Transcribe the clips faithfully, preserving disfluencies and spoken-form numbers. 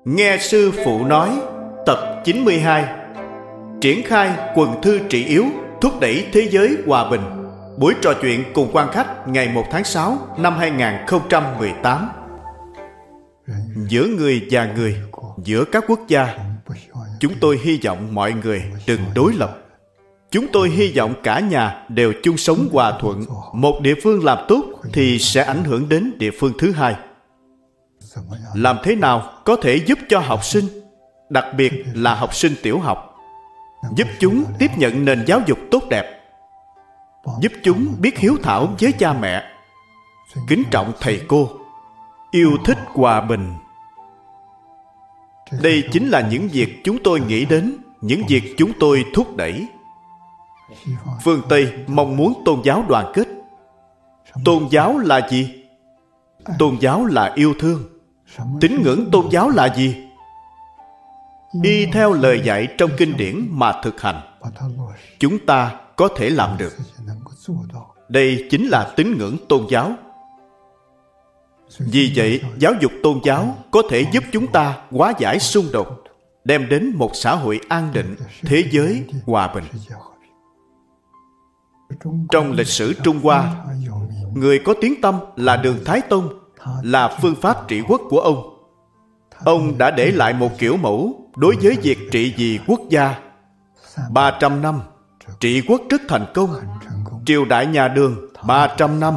Nghe sư phụ nói, tập chín mươi hai. Triển khai quần thư trị yếu, thúc đẩy thế giới hòa bình. Buổi trò chuyện cùng quan khách ngày một tháng sáu năm hai nghìn không trăm mười tám. Giữa người và người, giữa các quốc gia, chúng tôi hy vọng mọi người đừng đối lập. Chúng tôi hy vọng cả nhà đều chung sống hòa thuận. Một địa phương làm tốt thì sẽ ảnh hưởng đến địa phương thứ hai. Làm thế nào có thể giúp cho học sinh, đặc biệt là học sinh tiểu học, giúp chúng tiếp nhận nền giáo dục tốt đẹp, giúp chúng biết hiếu thảo với cha mẹ, kính trọng thầy cô, yêu thích hòa bình. Đây chính là những việc chúng tôi nghĩ đến, những việc chúng tôi thúc đẩy. Phương Tây mong muốn tôn giáo đoàn kết. Tôn giáo là gì? Tôn giáo là yêu thương. Tín ngưỡng tôn giáo là gì? Y theo lời dạy trong kinh điển mà thực hành. Chúng ta có thể làm được. Đây chính là tín ngưỡng tôn giáo. Vì vậy, giáo dục tôn giáo có thể giúp chúng ta hóa giải xung đột, đem đến một xã hội an định, thế giới hòa bình. Trong lịch sử Trung Hoa, người có tiếng tăm là Đường Thái Tông, là phương pháp trị quốc của ông. Ông đã để lại một kiểu mẫu đối với việc trị vì quốc gia. ba trăm năm, trị quốc rất thành công. Triều đại nhà Đường, ba trăm năm.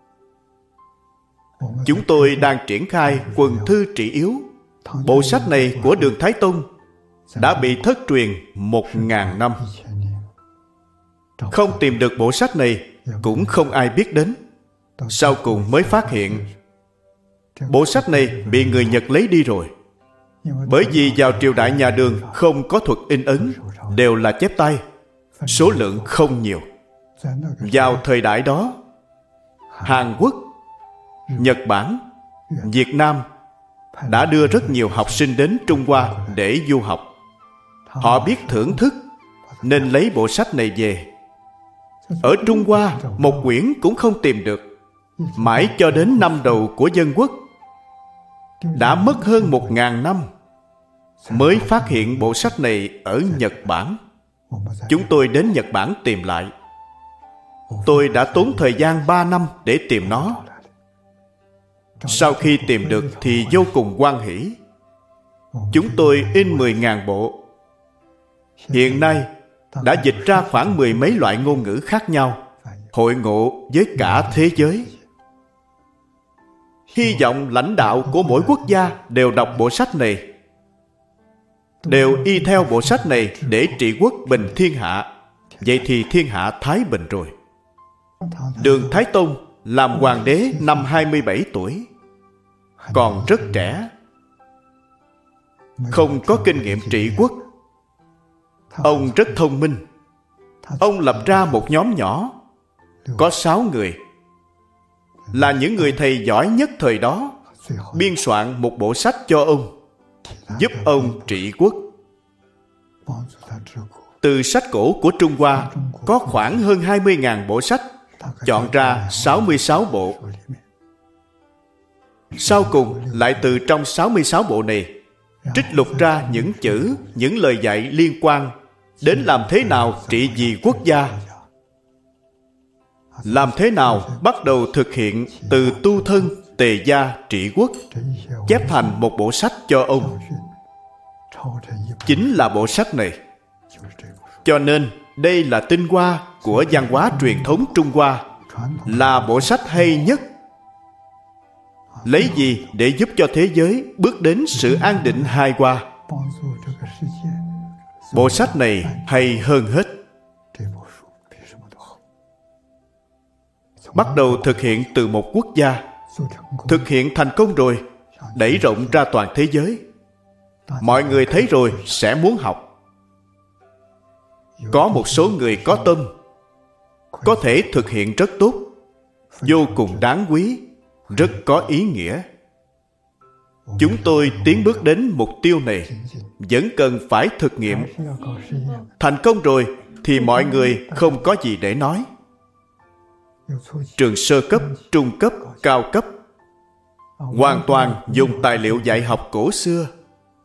Chúng tôi đang triển khai quần thư trị yếu. Bộ sách này của Đường Thái Tông đã bị thất truyền một ngàn năm. Không tìm được bộ sách này, cũng không ai biết đến. Sau cùng mới phát hiện bộ sách này bị người Nhật lấy đi rồi. Bởi vì vào triều đại nhà Đường không có thuật in ấn, đều là chép tay, số lượng không nhiều. Vào thời đại đó, Hàn Quốc, Nhật Bản, Việt Nam đã đưa rất nhiều học sinh đến Trung Hoa để du học. Họ biết thưởng thức nên lấy bộ sách này về. Ở Trung Hoa, một quyển cũng không tìm được. Mãi cho đến năm đầu của Dân Quốc, đã mất hơn một ngàn năm mới phát hiện bộ sách này ở Nhật Bản. Chúng tôi đến Nhật Bản tìm lại. Tôi đã tốn thời gian ba năm để tìm nó. Sau khi tìm được thì vô cùng hoan hỉ. Chúng tôi in mười nghìn bộ. Hiện nay đã dịch ra khoảng mười mấy loại ngôn ngữ khác nhau, hội ngộ với cả thế giới. Hy vọng lãnh đạo của mỗi quốc gia đều đọc bộ sách này, đều y theo bộ sách này để trị quốc bình thiên hạ. Vậy thì thiên hạ thái bình rồi. Đường Thái Tông làm hoàng đế năm hai mươi bảy tuổi, còn rất trẻ, không có kinh nghiệm trị quốc. Ông rất thông minh. Ông lập ra một nhóm nhỏ, có sáu người, là những người thầy giỏi nhất thời đó, biên soạn một bộ sách cho ông, giúp ông trị quốc. Từ sách cổ của Trung Hoa có khoảng hơn hai mươi nghìn bộ sách, chọn ra sáu mươi sáu bộ. Sau cùng lại từ trong sáu mươi sáu bộ này trích lục ra những chữ, những lời dạy liên quan đến làm thế nào trị vì quốc gia, làm thế nào bắt đầu thực hiện từ tu thân tề gia trị quốc, chép thành một bộ sách cho ông. Chính là bộ sách này. Cho nên đây là tinh hoa của văn hóa truyền thống Trung Hoa, là bộ sách hay nhất. Lấy gì để giúp cho thế giới bước đến sự an định hài hòa? Bộ sách này hay hơn hết. Bắt đầu thực hiện từ một quốc gia, thực hiện thành công rồi, đẩy rộng ra toàn thế giới. Mọi người thấy rồi sẽ muốn học. Có một số người có tâm, có thể thực hiện rất tốt, vô cùng đáng quý, rất có ý nghĩa. Chúng tôi tiến bước đến mục tiêu này, vẫn cần phải thực nghiệm. Thành công rồi thì mọi người không có gì để nói. Trường sơ cấp, trung cấp, cao cấp hoàn toàn dùng tài liệu dạy học cổ xưa,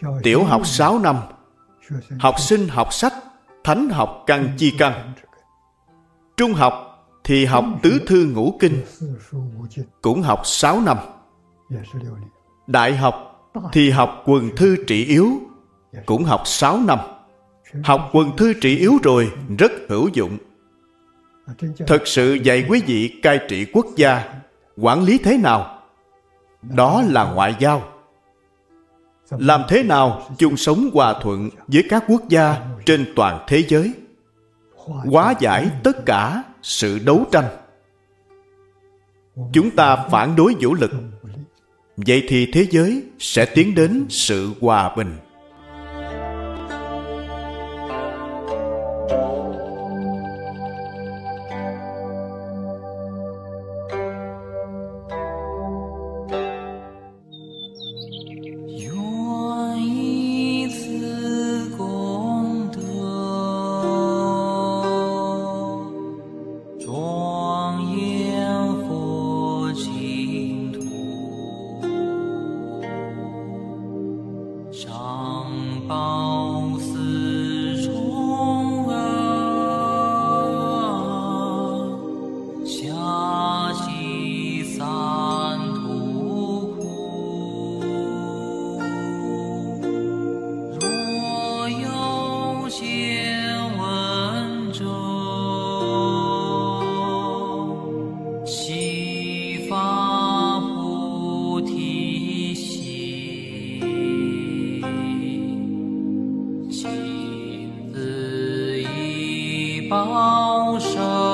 Tiểu học sáu năm, học sinh học sách, thánh học căn chi căn. Trung học thì học tứ thư ngũ kinh, cũng học sáu năm. Đại học thì học quần thư trị yếu, cũng học sáu năm. Học quần thư trị yếu rồi rất hữu dụng. Thật sự dạy quý vị cai trị quốc gia, quản lý thế nào? Đó là ngoại giao. Làm thế nào chung sống hòa thuận với các quốc gia trên toàn thế giới, hóa giải tất cả sự đấu tranh. Chúng ta phản đối vũ lực, vậy thì thế giới sẽ tiến đến sự hòa bình. bảo守